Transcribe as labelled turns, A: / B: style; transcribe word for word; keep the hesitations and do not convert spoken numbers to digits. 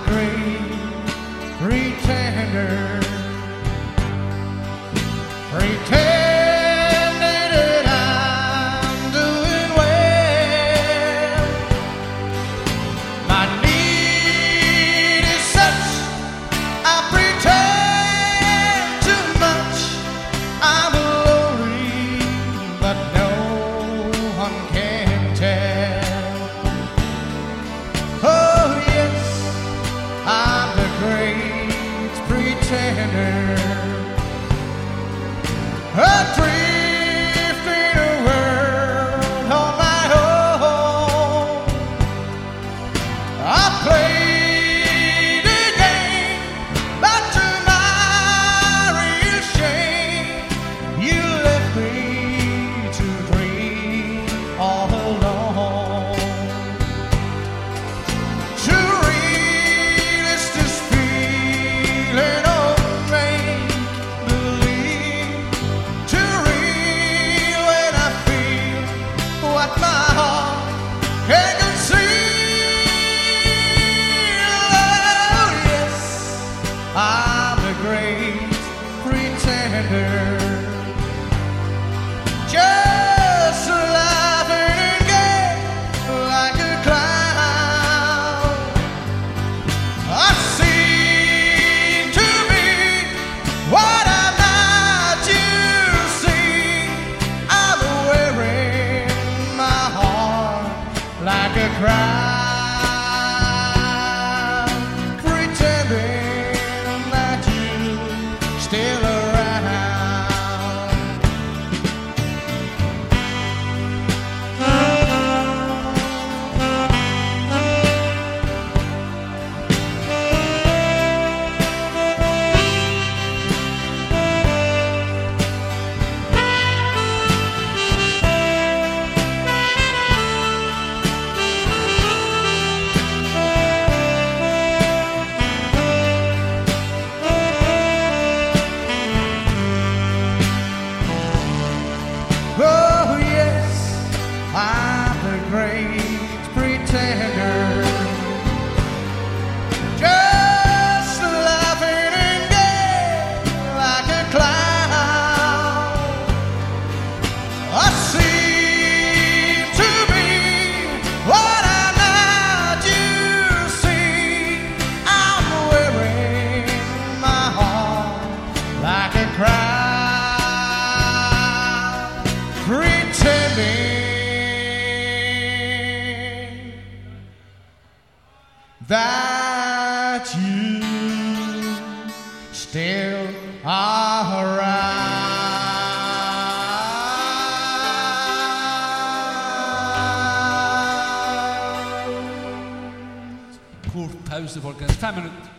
A: great pretender, pretending that I'm doing well. My need is such, I pretend too much. I'm lonely, but no one can tell. Oh yes, I'm the great pretender, adrift in a world on my own. I played the game, but to my real shame, you left me to dream all alone. To real is this feeling of make-believe. To real when I feel what my heart can conceal. Oh yes, I'm the great pretender, just laughing and gay like a clown. I seem to be what I'm not, you see. I'm wearing my heart like a crown, pretending that you're still around. Oh yes, I'm the great pretender, just laughing and gay like a clown. I seem to be what I'm not, you see. I'm wearing my heart like a crown, pretending that you still are around.
B: Kort pause, folkens. Fem minutter.